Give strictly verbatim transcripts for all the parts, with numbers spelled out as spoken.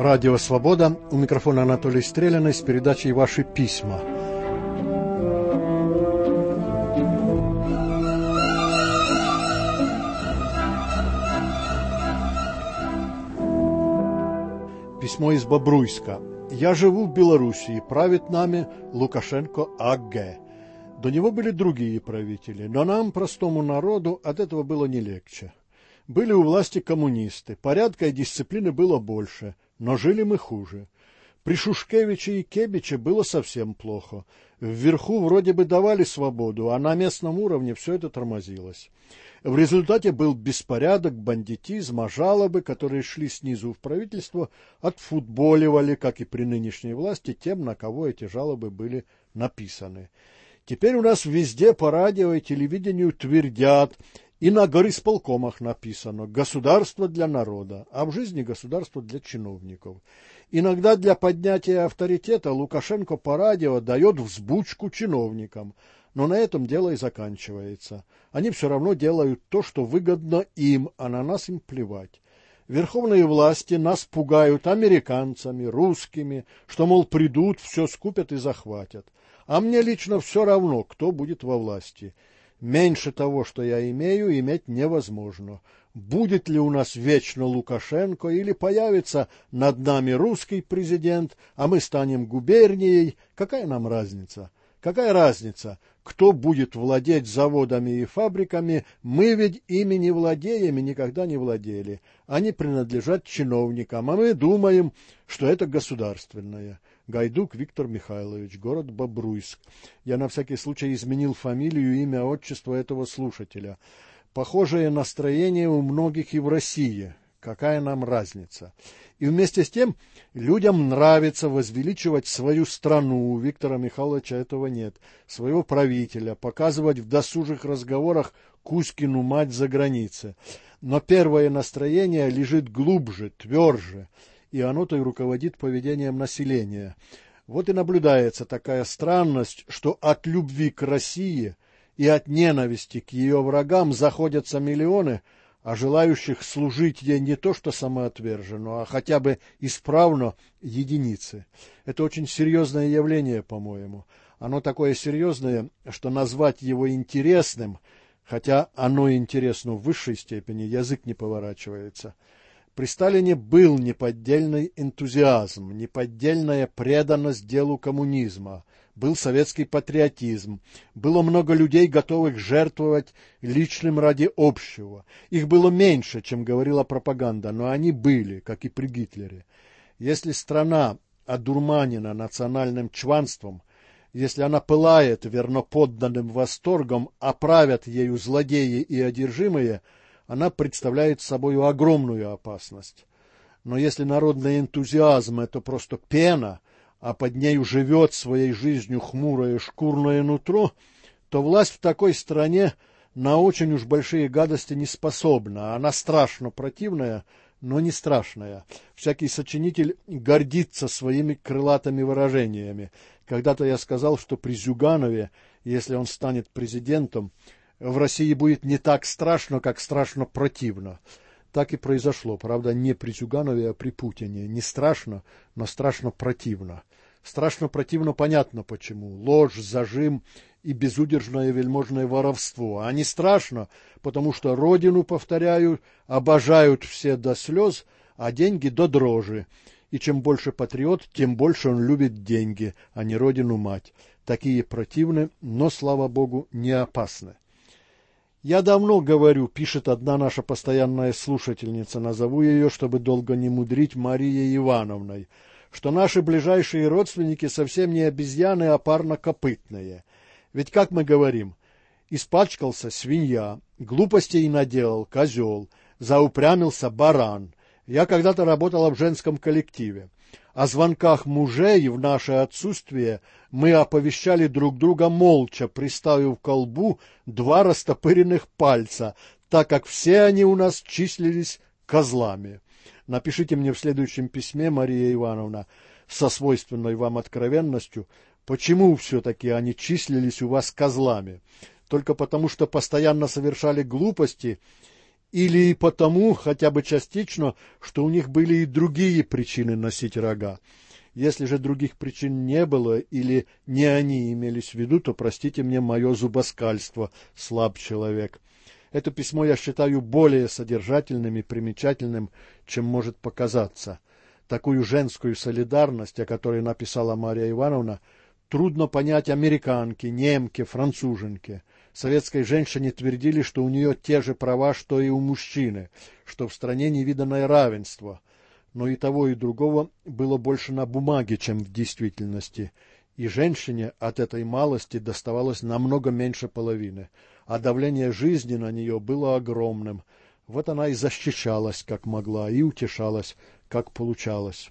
Радио «Свобода». У микрофона Анатолий Стреляный с передачей «Ваши письма». Письмо из Бобруйска. «Я живу в Белоруссии, правит нами Лукашенко А Г До него были другие правители, но нам, простому народу, от этого было не легче. Были у власти коммунисты, порядка и дисциплины было больше, но жили мы хуже. При Шушкевиче и Кебиче было совсем плохо. Вверху вроде бы давали свободу, а на местном уровне все это тормозилось. В результате был беспорядок, бандитизм, а жалобы, которые шли снизу в правительство, отфутболивали, как и при нынешней власти, тем, на кого эти жалобы были написаны. Теперь у нас везде по радио и телевидению твердят, и на горисполкомах написано «государство для народа», а в жизни государство для чиновников. Иногда для поднятия авторитета Лукашенко по радио дает взбучку чиновникам, но на этом дело и заканчивается. Они все равно делают то, что выгодно им, а на нас им плевать. Верховные власти нас пугают американцами, русскими, что, мол, придут, все скупят и захватят. А мне лично все равно, кто будет во власти. Меньше того, что я имею, иметь невозможно. Будет ли у нас вечно Лукашенко или появится над нами русский президент, а мы станем губернией, какая нам разница? Какая разница, кто будет владеть заводами и фабриками? Мы ведь ими не владеем и никогда не владели. Они принадлежат чиновникам, а мы думаем, что это государственное. Гайдук Виктор Михайлович, город Бобруйск. Я на всякий случай изменил фамилию, имя, отчество этого слушателя. Похожее настроение у многих и в России. Какая нам разница? И вместе с тем людям нравится возвеличивать свою страну. У Виктора Михайловича этого нет. Своего правителя, показывать в досужих разговорах Кузькину мать за границей. Но первое настроение лежит глубже, тверже. И оно-то и руководит поведением населения. Вот и наблюдается такая странность, что от любви к России и от ненависти к ее врагам заходятся миллионы, а желающих служить ей не то что самоотверженно, а хотя бы исправно единицы. Это очень серьезное явление, по-моему. Оно такое серьезное, что назвать его интересным, хотя оно интересно в высшей степени, язык не поворачивается. При Сталине был неподдельный энтузиазм, неподдельная преданность делу коммунизма, был советский патриотизм, было много людей, готовых жертвовать личным ради общего. Их было меньше, чем говорила пропаганда, но они были, как и при Гитлере. Если страна одурманена национальным чванством, если она пылает верноподданным восторгом, а правят ею злодеи и одержимые, она представляет собой огромную опасность. Но если народный энтузиазм – это просто пена, а под нею живет своей жизнью хмурое шкурное нутро, то власть в такой стране на очень уж большие гадости не способна. Она страшно противная, но не страшная. Всякий сочинитель гордится своими крылатыми выражениями. Когда-то я сказал, что при Зюганове, если он станет президентом, в России будет не так страшно, как страшно противно. Так и произошло, правда, не при Зюганове, а при Путине. Не страшно, но страшно противно. Страшно противно понятно почему. Ложь, зажим и безудержное вельможное воровство. А не страшно, потому что родину, повторяю, обожают все до слез, а деньги до дрожи. И чем больше патриот, тем больше он любит деньги, а не родину-мать. Такие противны, но, слава богу, не опасны. «Я давно говорю, — пишет одна наша постоянная слушательница, назову ее, чтобы долго не мудрить, Марией Ивановной, — что наши ближайшие родственники совсем не обезьяны, а парнокопытные. Ведь, как мы говорим, испачкался свинья, глупостей наделал козел, заупрямился баран. Я когда-то работала в женском коллективе. О звонках мужей в наше отсутствие мы оповещали друг друга молча, приставив к колбу два растопыренных пальца, так как все они у нас числились козлами. Напишите мне в следующем письме, Мария Ивановна, со свойственной вам откровенностью, почему все-таки они числились у вас козлами. Только потому, что постоянно совершали глупости или потому, хотя бы частично, что у них были и другие причины носить рога. Если же других причин не было, или не они имелись в виду, то простите мне мое зубоскальство, слаб человек. Это письмо я считаю более содержательным и примечательным, чем может показаться. Такую женскую солидарность, о которой написала Марья Ивановна, трудно понять американке, немке, француженке. Советской женщине твердили, что у нее те же права, что и у мужчины, что в стране невиданное равенство. Но и того, и другого было больше на бумаге, чем в действительности. И женщине от этой малости доставалось намного меньше половины, а давление жизни на нее было огромным. Вот она и защищалась, как могла, и утешалась, как получалось.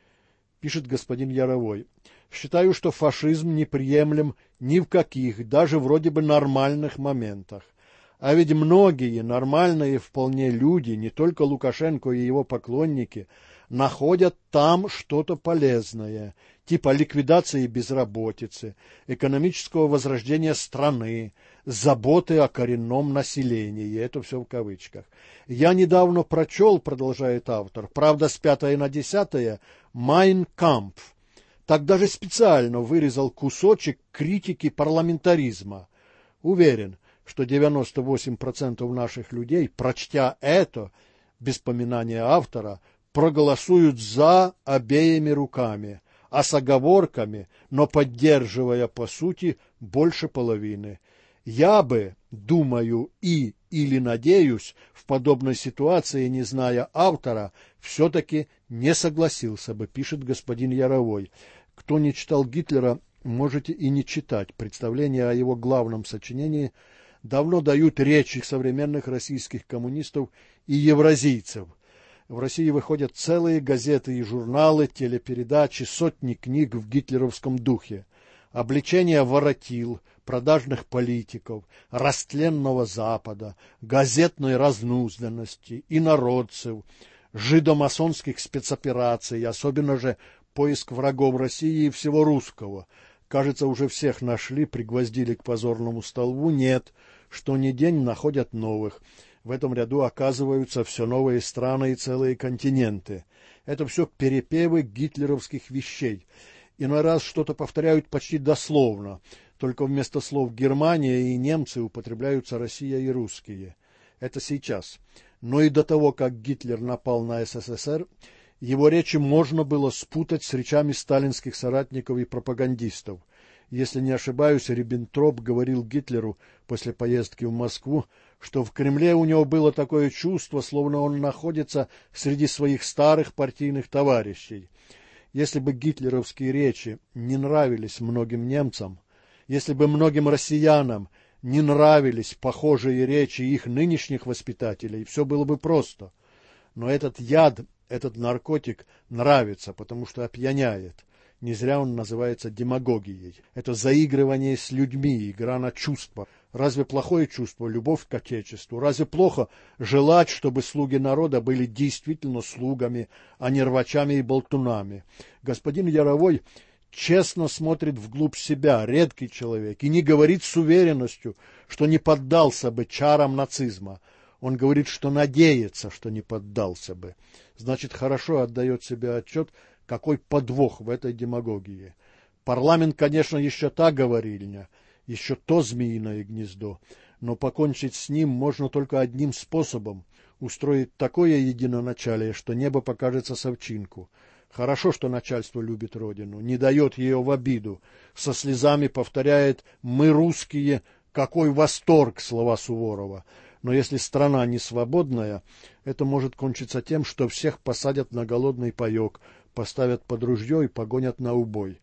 Пишет господин Яровой. Считаю, что фашизм неприемлем ни в каких, даже вроде бы нормальных моментах. А ведь многие нормальные вполне люди, не только Лукашенко и его поклонники, находят там что-то полезное, типа ликвидации безработицы, экономического возрождения страны, заботы о коренном населении. Это все в кавычках. Я недавно прочел, продолжает автор, правда с пятое на десятое, «Майн Кампф». Так даже специально вырезал кусочек критики парламентаризма. Уверен, что девяносто восемь процентов наших людей, прочтя это, без поминания автора, проголосуют за обеими руками, а с оговорками, но поддерживая по сути больше половины. Я бы, думаю и или надеюсь, в подобной ситуации, не зная автора, все-таки не согласился бы, пишет господин Яровой. Кто не читал Гитлера, можете и не читать. Представления о его главном сочинении давно дают речи современных российских коммунистов и евразийцев. В России выходят целые газеты и журналы, телепередачи, сотни книг в гитлеровском духе. Обличение воротил, продажных политиков, растленного Запада, газетной разнузданности, инородцев, жидомасонских спецопераций, особенно же поиск врагов России и всего русского. Кажется, уже всех нашли, пригвоздили к позорному столбу. Нет, что ни день находят новых. В этом ряду оказываются все новые страны и целые континенты. Это все перепевы гитлеровских вещей. Иной раз что-то повторяют почти дословно, только вместо слов «Германия» и «немцы» употребляются «Россия» и «русские». Это сейчас. Но и до того, как Гитлер напал на СССР, его речи можно было спутать с речами сталинских соратников и пропагандистов. Если не ошибаюсь, Риббентроп говорил Гитлеру после поездки в Москву, что в Кремле у него было такое чувство, словно он находится среди своих старых партийных товарищей. Если бы гитлеровские речи не нравились многим немцам, если бы многим россиянам не нравились похожие речи их нынешних воспитателей, все было бы просто. Но этот яд, этот наркотик нравится, потому что опьяняет. Не зря он называется демагогией. Это заигрывание с людьми, игра на чувства. Разве плохое чувство — любовь к Отечеству? Разве плохо желать, чтобы слуги народа были действительно слугами, а не рвачами и болтунами? Господин Яровой честно смотрит вглубь себя, редкий человек, и не говорит с уверенностью, что не поддался бы чарам нацизма. Он говорит, что надеется, что не поддался бы. Значит, хорошо отдает себе отчет, какой подвох в этой демагогии. Парламент, конечно, еще та говорильня, еще то змеиное гнездо, но покончить с ним можно только одним способом — устроить такое единоначалие, что небо покажется совчинку. Хорошо, что начальство любит родину, не дает ее в обиду, со слезами повторяет «мы русские», какой восторг, слова Суворова. Но если страна не свободная, это может кончиться тем, что всех посадят на голодный паек, поставят под ружье и погонят на убой.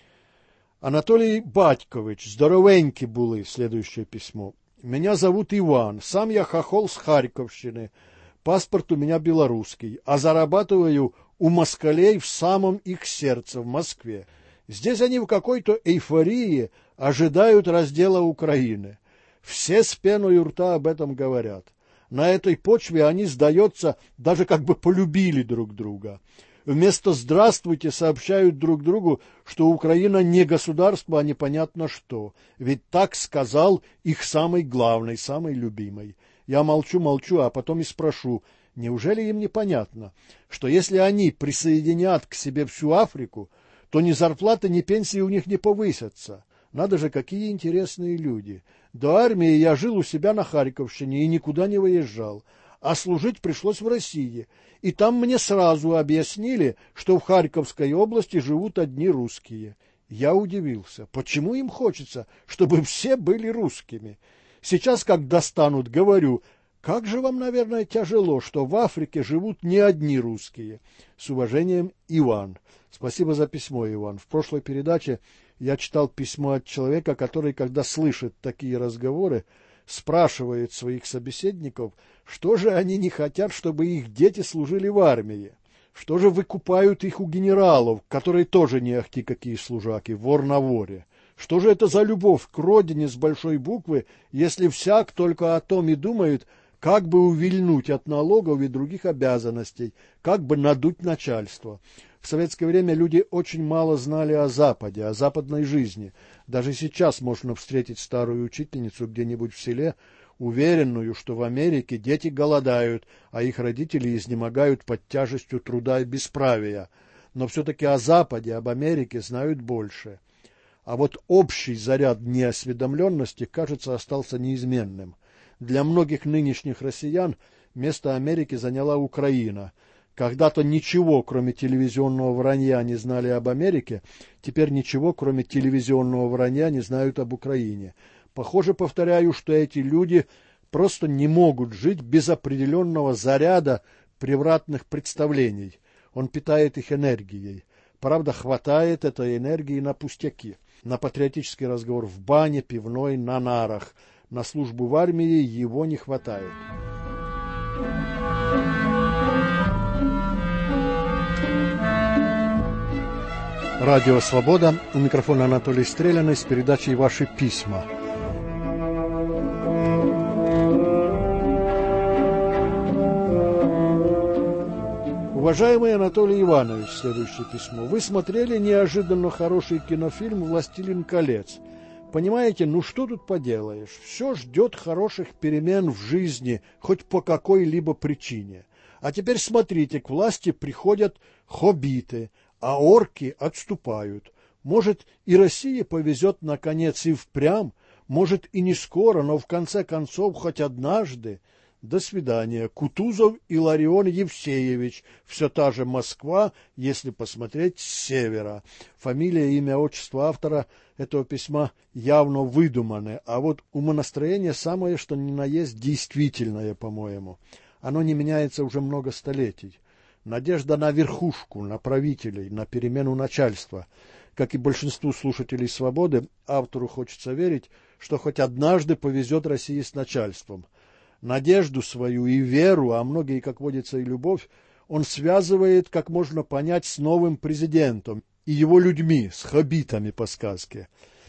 Анатолий Батькович, здоровенький були, следующее письмо. Меня зовут Иван, сам я хохол с Харьковщины, паспорт у меня белорусский, а зарабатываю у москалей в самом их сердце, в Москве. Здесь они в какой-то эйфории ожидают раздела Украины. Все с пеной у рта об этом говорят. На этой почве они, сдается, даже как бы полюбили друг друга. Вместо «здравствуйте» сообщают друг другу, что Украина не государство, а непонятно что. Ведь так сказал их самый главный, самый любимый. Я молчу-молчу, а потом и спрошу, неужели им непонятно, что если они присоединят к себе всю Африку, то ни зарплаты, ни пенсии у них не повысятся? Надо же, какие интересные люди. До армии я жил у себя на Харьковщине и никуда не выезжал, а служить пришлось в России. И там мне сразу объяснили, что в Харьковской области живут одни русские. Я удивился, почему им хочется, чтобы все были русскими. Сейчас, как достанут, говорю, как же вам, наверное, тяжело, что в Африке живут не одни русские. С уважением, Иван. Спасибо за письмо, Иван. В прошлой передаче я читал письмо от человека, который, когда слышит такие разговоры, спрашивает своих собеседников, что же они не хотят, чтобы их дети служили в армии. Что же выкупают их у генералов, которые тоже не ахти какие служаки, вор на воре? Что же это за любовь к родине с большой буквы, если всяк только о том и думает, как бы увильнуть от налогов и других обязанностей, как бы надуть начальство? В советское время люди очень мало знали о Западе, о западной жизни. Даже сейчас можно встретить старую учительницу где-нибудь в селе, уверенную, что в Америке дети голодают, а их родители изнемогают под тяжестью труда и бесправия. Но все-таки о Западе, об Америке знают больше. А вот общий заряд неосведомленности, кажется, остался неизменным. Для многих нынешних россиян место Америки заняла Украина. Когда-то ничего, кроме телевизионного вранья, не знали об Америке, теперь ничего, кроме телевизионного вранья, не знают об Украине. Похоже, повторяю, что эти люди просто не могут жить без определенного заряда превратных представлений. Он питает их энергией. Правда, хватает этой энергии на пустяки. На патриотический разговор в бане, пивной, на нарах. На службу в армии его не хватает. Радио «Свобода». У микрофона Анатолий Стреляный с передачей «Ваши письма». Уважаемый Анатолий Иванович, следующее письмо. Вы смотрели неожиданно хороший кинофильм «Властелин колец». Понимаете, ну что тут поделаешь? Все ждет хороших перемен в жизни, хоть по какой-либо причине. А теперь смотрите, к власти приходят хоббиты, а орки отступают. Может, и России повезет наконец и впрямь, может, и не скоро, но в конце концов хоть однажды. До свидания. Кутузов Илларион Евсеевич. Все та же Москва, если посмотреть с севера. Фамилия, имя, отчество автора этого письма явно выдуманы, а вот умонастроение самое, что ни на есть, действительное, по-моему. Оно не меняется уже много столетий. Надежда на верхушку, на правителей, на перемену начальства. Как и большинству слушателей «Свободы», автору хочется верить, что хоть однажды повезет России с начальством. Надежду свою и веру, а многие, как водится, и любовь, он связывает, как можно понять, с новым президентом и его людьми, с хоббитами по сказке.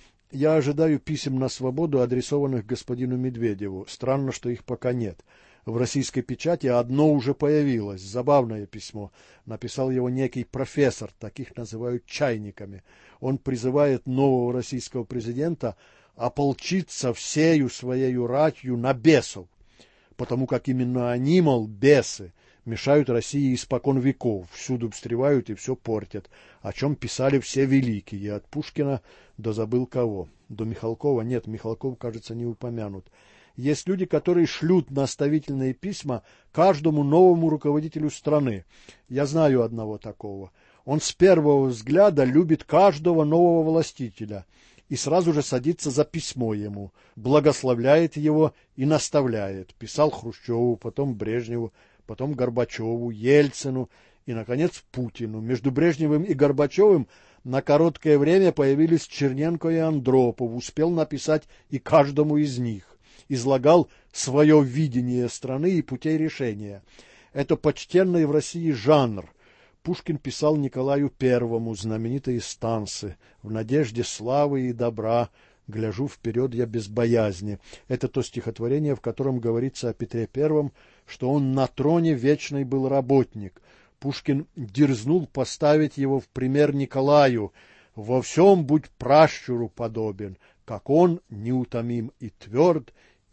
Я ожидаю писем на «Свободу», адресованных господину Медведеву. Странно, что их пока нет. В российской печати одно уже появилось, забавное письмо. Написал его некий профессор, таких называют чайниками. Он призывает нового российского президента ополчиться всею своею ратью на бесов, потому как именно они, мол, бесы, мешают России испокон веков, всюду встревают и все портят, о чем писали все великие, от Пушкина до забыл кого. До Михалкова нет, Михалков, кажется, не упомянут. Есть люди, которые шлют наставительные письма каждому новому руководителю страны. Я знаю одного такого. Он с первого взгляда любит каждого нового властителя и сразу же садится за письмо ему, благословляет его и наставляет. Писал Хрущеву, потом Брежневу, потом Горбачеву, Ельцину и, наконец, Путину. Между Брежневым и Горбачевым на короткое время появились Черненко и Андропов. Успел написать и каждому из них. Излагал свое видение страны и путей решения. Это почтенный в России жанр. Пушкин писал Николаю Первому знаменитые станцы «В надежде славы и добра, гляжу вперед я без боязни». Это то стихотворение, в котором говорится о Петре Первом, что он на троне вечный был работник. Пушкин дерзнул поставить его в пример Николаю: «Во всем будь пращуру подобен, как он неутомим и тверд,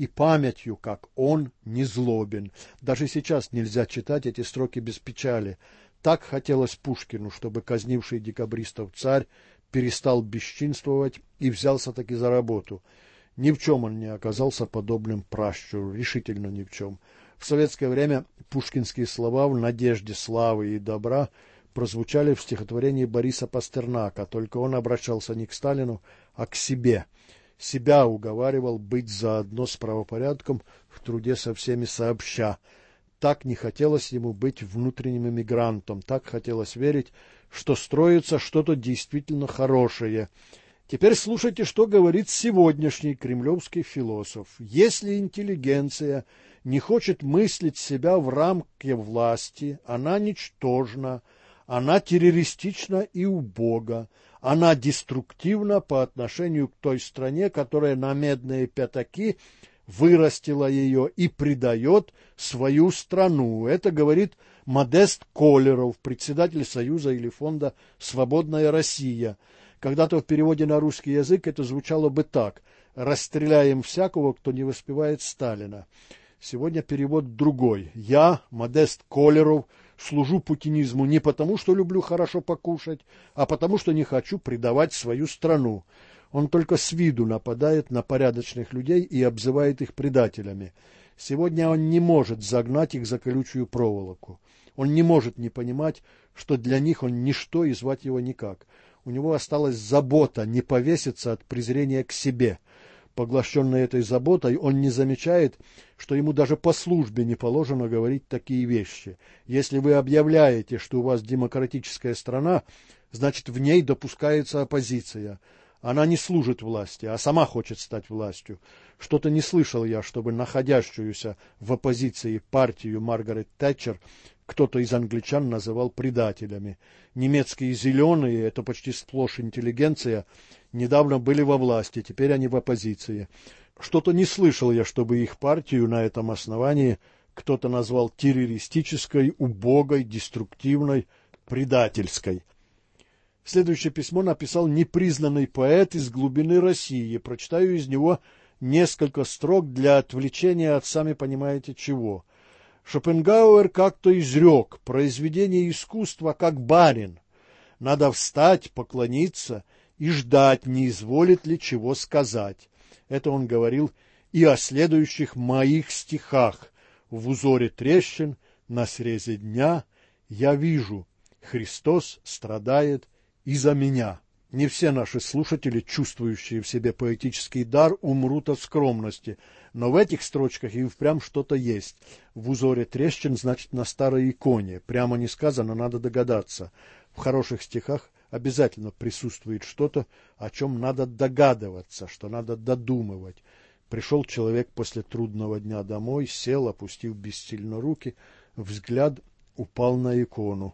и памятью, как он не злобен. Даже сейчас нельзя читать эти строки без печали. Так хотелось Пушкину, чтобы казнивший декабристов царь перестал бесчинствовать и взялся таки за работу. Ни в чем он не оказался подобным пращуру, решительно ни в чем. В советское время пушкинские слова в надежде славы и добра прозвучали в стихотворении Бориса Пастернака, только он обращался не к Сталину, а к себе. Себя уговаривал быть заодно с правопорядком в труде со всеми сообща. Так не хотелось ему быть внутренним эмигрантом, так хотелось верить, что строится что-то действительно хорошее. Теперь слушайте, что говорит сегодняшний кремлевский философ. Если интеллигенция не хочет мыслить себя в рамке власти, она ничтожна, она террористична и убога, она деструктивна по отношению к той стране, которая на медные пятаки вырастила ее и предает свою страну. Это говорит Модест Колеров, председатель Союза или фонда «Свободная Россия». Когда-то в переводе на русский язык это звучало бы так: «Расстреляем всякого, кто не воспевает Сталина». Сегодня перевод другой. Я, Модест Колеров, служу путинизму не потому, что люблю хорошо покушать, а потому, что не хочу предавать свою страну. Он только с виду нападает на порядочных людей и обзывает их предателями. Сегодня он не может загнать их за колючую проволоку. Он не может не понимать, что для них он ничто и звать его никак. У него осталась забота не повеситься от презрения к себе. Поглощенный этой заботой, он не замечает, что ему даже по службе не положено говорить такие вещи. Если вы объявляете, что у вас демократическая страна, значит, в ней допускается оппозиция. Она не служит власти, а сама хочет стать властью. Что-то не слышал я, чтобы находящуюся в оппозиции партию Маргарет Тэтчер кто-то из англичан называл предателями. Немецкие зеленые, это почти сплошь интеллигенция, недавно были во власти, теперь они в оппозиции. Что-то не слышал я, чтобы их партию на этом основании кто-то назвал террористической, убогой, деструктивной, предательской. Следующее письмо написал непризнанный поэт из глубины России. Прочитаю из него несколько строк для отвлечения от сами понимаете чего. Шопенгауэр как-то изрек: произведение искусства как барин. Надо встать, поклониться и ждать, не изволит ли чего сказать. Это он говорил и о следующих моих стихах. В узоре трещин, на срезе дня я вижу, Христос страдает и за меня. Не все наши слушатели, чувствующие в себе поэтический дар, умрут от скромности, но в этих строчках и впрямь что-то есть. В узоре трещин значит на старой иконе. Прямо не сказано, надо догадаться. В хороших стихах обязательно присутствует что-то, о чем надо догадываться, что надо додумывать. Пришел человек после трудного дня домой, сел, опустив бессильно руки, взгляд упал на икону.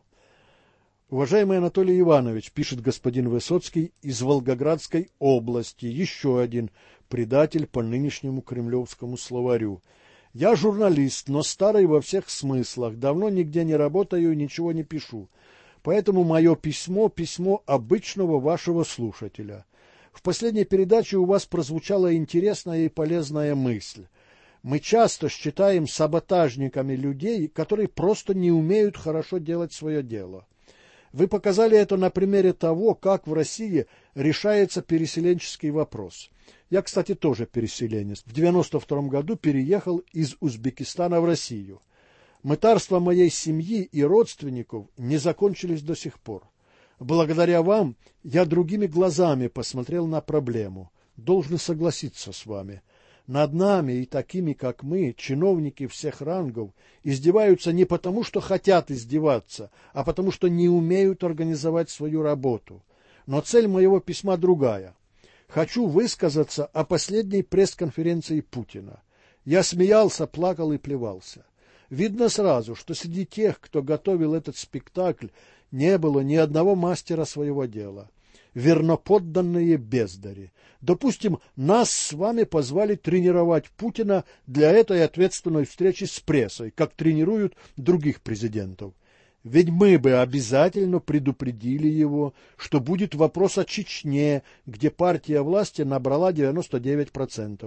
Уважаемый Анатолий Иванович, пишет господин Высоцкий из Волгоградской области, еще один предатель по нынешнему кремлевскому словарю. Я журналист, но старый во всех смыслах, давно нигде не работаю и ничего не пишу. Поэтому мое письмо – письмо обычного вашего слушателя. В последней передаче у вас прозвучала интересная и полезная мысль. Мы часто считаем саботажниками людей, которые просто не умеют хорошо делать свое дело. Вы показали это на примере того, как в России решается переселенческий вопрос. Я, кстати, тоже переселенец. В девяносто втором году переехал из Узбекистана в Россию. Мытарства моей семьи и родственников не закончились до сих пор. Благодаря вам я другими глазами посмотрел на проблему. Должен согласиться с вами. Над нами и такими, как мы, чиновники всех рангов, издеваются не потому, что хотят издеваться, а потому, что не умеют организовать свою работу. Но цель моего письма другая. Хочу высказаться о последней пресс-конференции Путина. Я смеялся, плакал и плевался. Видно сразу, что среди тех, кто готовил этот спектакль, не было ни одного мастера своего дела. Верноподданные бездари. Допустим, нас с вами позвали тренировать Путина для этой ответственной встречи с прессой, как тренируют других президентов. Ведь мы бы обязательно предупредили его, что будет вопрос о Чечне, где партия власти набрала девяносто девять процентов.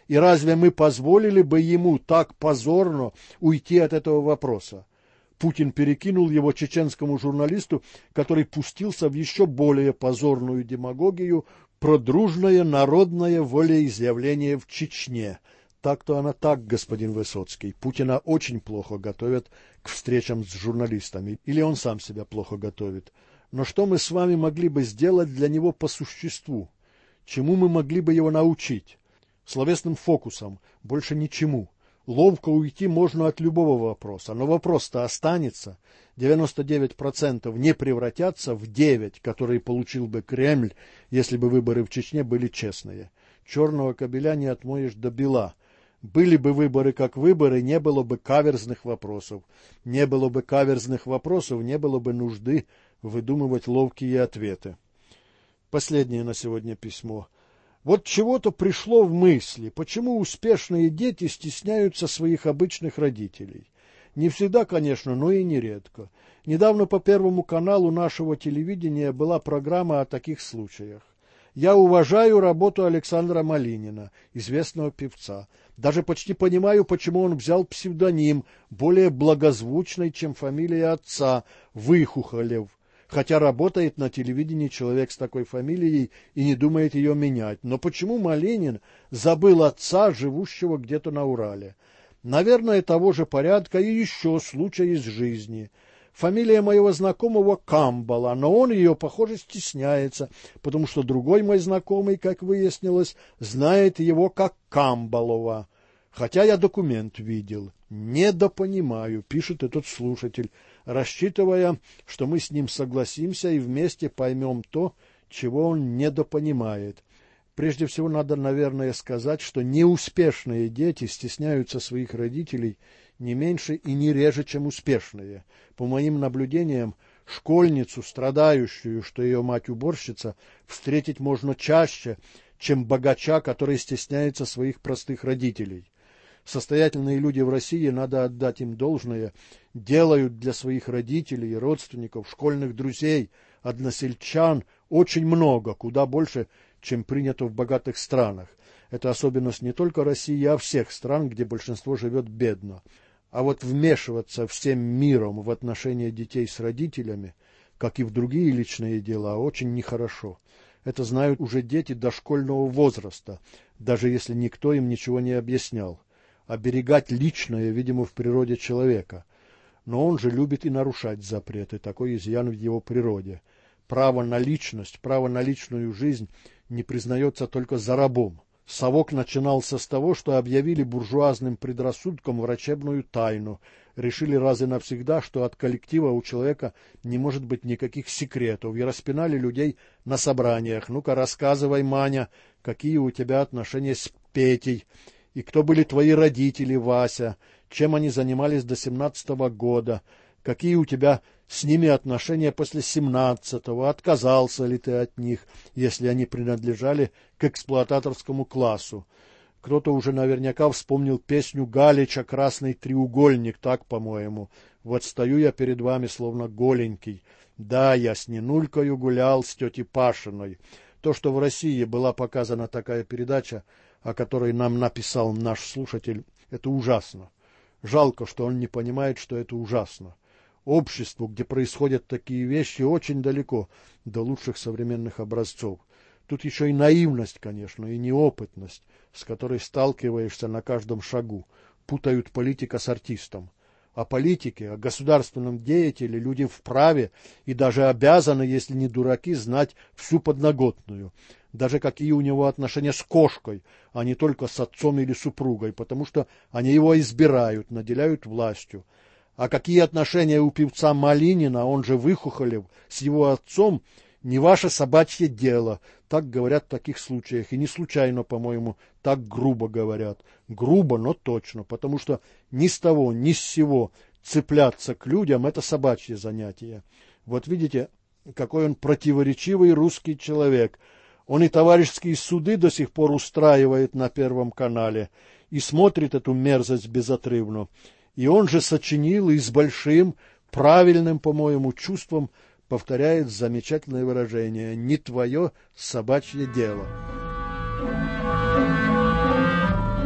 И разве мы позволили бы ему так позорно уйти от этого вопроса? Путин перекинул его чеченскому журналисту, который пустился в еще более позорную демагогию про дружное народное волеизъявление в Чечне. Так-то она так, господин Высоцкий. Путина очень плохо готовят к встречам с журналистами. Или он сам себя плохо готовит. Но что мы с вами могли бы сделать для него по существу? Чему мы могли бы его научить? Словесным фокусом, больше ничему. Ловко уйти можно от любого вопроса, но вопрос-то останется. девяносто девять процентов не превратятся в девять, которые получил бы Кремль, если бы выборы в Чечне были честные. Черного кобеля не отмоешь до бела. Были бы выборы как выборы, не было бы каверзных вопросов. Не было бы каверзных вопросов, не было бы нужды выдумывать ловкие ответы. Последнее на сегодня письмо. Вот чего-то пришло в мысли, почему успешные дети стесняются своих обычных родителей. Не всегда, конечно, но и нередко. Недавно по Первому каналу нашего телевидения была программа о таких случаях. Я уважаю работу Александра Малинина, известного певца. Даже почти понимаю, почему он взял псевдоним, более благозвучный, чем фамилия отца, Выхухолев. Хотя работает на телевидении человек с такой фамилией и не думает ее менять. Но почему Малинин забыл отца, живущего где-то на Урале? Наверное, того же порядка и еще случай из жизни. Фамилия моего знакомого Камбала, но он ее, похоже, стесняется, потому что другой мой знакомый, как выяснилось, знает его как Камбалова. Хотя я документ видел. Недопонимаю, пишет этот слушатель, рассчитывая, что мы с ним согласимся и вместе поймем то, чего он недопонимает. Прежде всего, надо, наверное, сказать, что неуспешные дети стесняются своих родителей не меньше и не реже, чем успешные. По моим наблюдениям, школьницу, страдающую, что ее мать уборщица, встретить можно чаще, чем богача, который стесняется своих простых родителей. Состоятельные люди в России, надо отдать им должное, делают для своих родителей, родственников, школьных друзей, односельчан очень много, куда больше, чем принято в богатых странах. Это особенность не только России, а всех стран, где большинство живет бедно. А вот вмешиваться всем миром в отношения детей с родителями, как и в другие личные дела, очень нехорошо. Это знают уже дети дошкольного возраста, даже если никто им ничего не объяснял. Оберегать личное, видимо, в природе человека. Но он же любит и нарушать запреты, такой изъян в его природе. Право на личность, право на личную жизнь не признается только за рабом. Совок начинался с того, что объявили буржуазным предрассудком врачебную тайну, решили раз и навсегда, что от коллектива у человека не может быть никаких секретов, и распинали людей на собраниях. Ну-ка, рассказывай, Маня, какие у тебя отношения с Петей, и кто были твои родители, Вася, чем они занимались до семнадцатого года, какие у тебя с ними отношения после семнадцатого, отказался ли ты от них, если они принадлежали к эксплуататорскому классу. Кто-то уже наверняка вспомнил песню Галича «Красный треугольник», так, по-моему. Вот стою я перед вами, словно голенький. Да, я с Нинулькою гулял, с тетей Пашиной. То, что в России была показана такая передача, о которой нам написал наш слушатель, это ужасно. Жалко, что он не понимает, что это ужасно. Обществу, где происходят такие вещи, очень далеко до лучших современных образцов. Тут еще и наивность, конечно, и неопытность, с которой сталкиваешься на каждом шагу. Путают политика с артистом. О политике, о государственном деятеле люди вправе и даже обязаны, если не дураки, знать всю подноготную. Даже какие у него отношения с кошкой, а не только с отцом или супругой, потому что они его избирают, наделяют властью. А какие отношения у певца Малинина, он же Выхухолев, с его отцом, не ваше собачье дело. Так говорят в таких случаях. И не случайно, по-моему, так грубо говорят. Грубо, но точно, потому что ни с того, ни с сего цепляться к людям – это собачье занятие. Вот видите, какой он противоречивый русский человек. Он и товарищеские суды до сих пор устраивает на Первом канале и смотрит эту мерзость безотрывно. И он же сочинил и с большим, правильным, по-моему, чувством повторяет замечательное выражение «не твое собачье дело».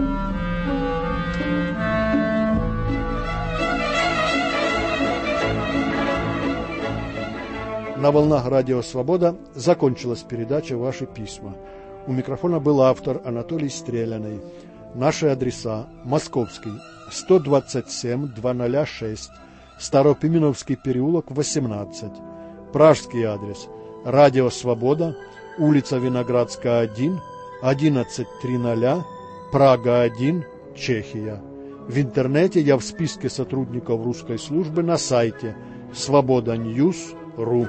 На волнах Радио Свобода закончилась передача «Ваши письма». У микрофона был автор Анатолий Стреляный. Наши адреса: Московский, сто двадцать семь, двести шесть, Старопименовский переулок, восемнадцать. Пражский адрес: Радио Свобода, улица Виноградская, один, одиннадцать триста, Прага, один, Чехия. В интернете я в списке сотрудников русской службы на сайте свобода ньюс точка ру.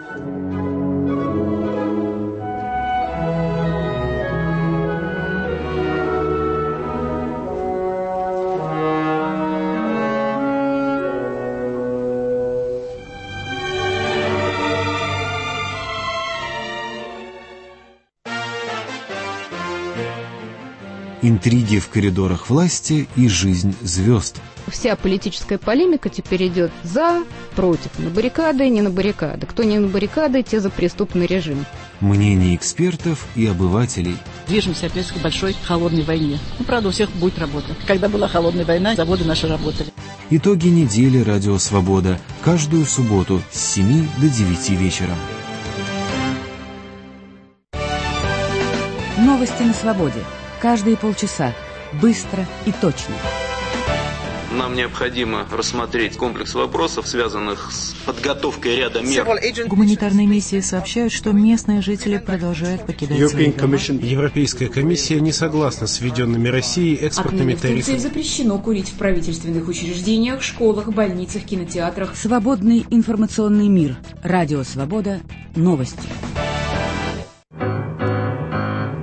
Интриги в коридорах власти и жизнь звезд. Вся политическая полемика теперь идет за, против, на баррикады, не на баррикады. Кто не на баррикады, те за преступный режим. Мнения экспертов и обывателей. Движемся опять к большой холодной войне. Ну, правда, у всех будет работа. Когда была холодная война, заводы наши работали. Итоги недели Радио Свобода. Каждую субботу с семи до девяти вечера. Новости на свободе. Каждые полчаса. Быстро и точно. Нам необходимо рассмотреть комплекс вопросов, связанных с подготовкой ряда мер. Гуманитарные миссии сообщают, что местные жители продолжают покидать свои дома. Европейская комиссия не согласна с введенными Россией экспортными тарифами. В Турции запрещено курить в правительственных учреждениях, школах, больницах, кинотеатрах. Свободный информационный мир. Радио Свобода. Новости.